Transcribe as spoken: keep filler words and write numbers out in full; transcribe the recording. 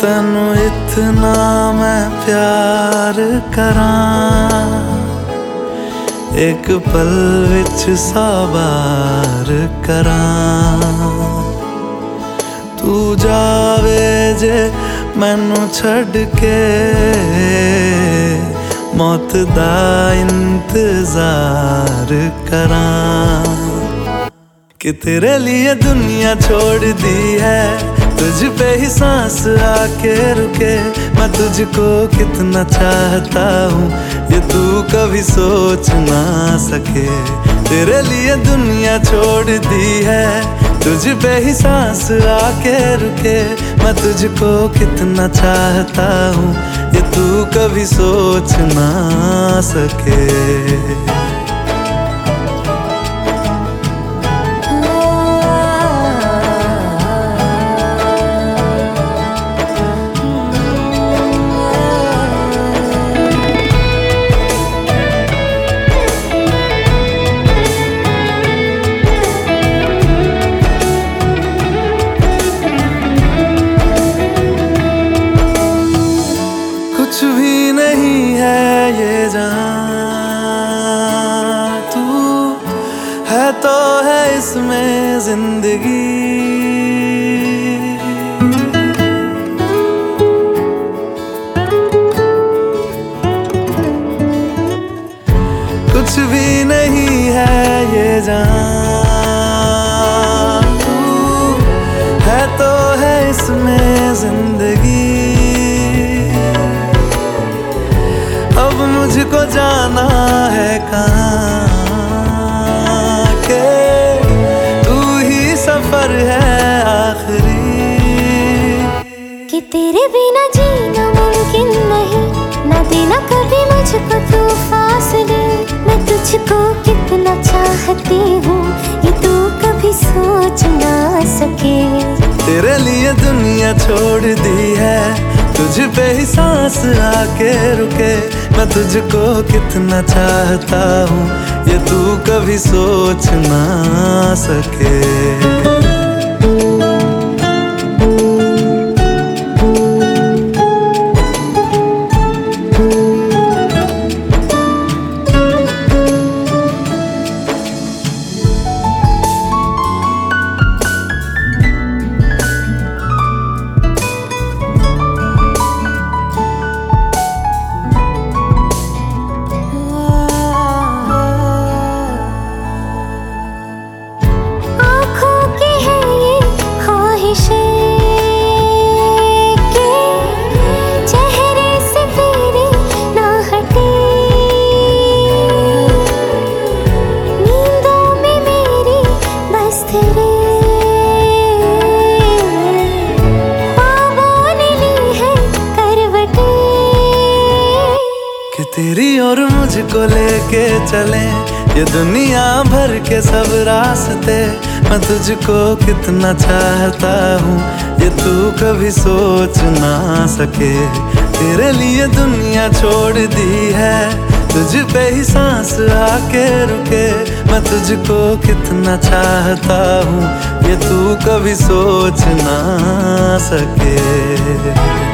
तैनू इतना मैं प्यार करां, एक पल विच सौ बार करां। तू जावे जे मैनू छड़ के, मौत दा इंतजार करां। कि तेरे लिए दुनिया छोड़ दी है, तुझ पे ही सांस आके रुके। मैं तुझको कितना चाहता हूँ ये तू कभी सोच ना सके। तेरे लिए दुनिया छोड़ दी है, तुझ पे ही सांस आके रुके। मैं तुझको कितना चाहता हूँ ये तू कभी सोच ना सके। कुछ भी नहीं है ये जहां, तू है तो है इसमें जिंदगी। कुछ भी नहीं है ये जहां, तू है तो है इसमें जिंदगी। अब मुझको जाना है कहाँ के तू ही सफर है आखिरी। कि तेरे बिना जीना मुमकिन नहीं, ना देना कभी मुझको तू फासले। मैं तुझको कितना चाहती हूँ ये तू कभी सोच ना सके। तेरे लिए दुनिया छोड़ दी है, तुझ पे ही सांस आके रुके। मैं तुझको कितना चाहता हूँ ये तू कभी सोच ना सके। तेरी और मुझको लेके चले ये दुनिया भर के सब रास्ते। मैं तुझको कितना चाहता हूँ ये तू कभी सोच ना सके। तेरे लिए दुनिया छोड़ दी है, तुझ पे ही सांस आके रुके। मैं तुझको कितना चाहता हूँ ये तू कभी सोच ना सके।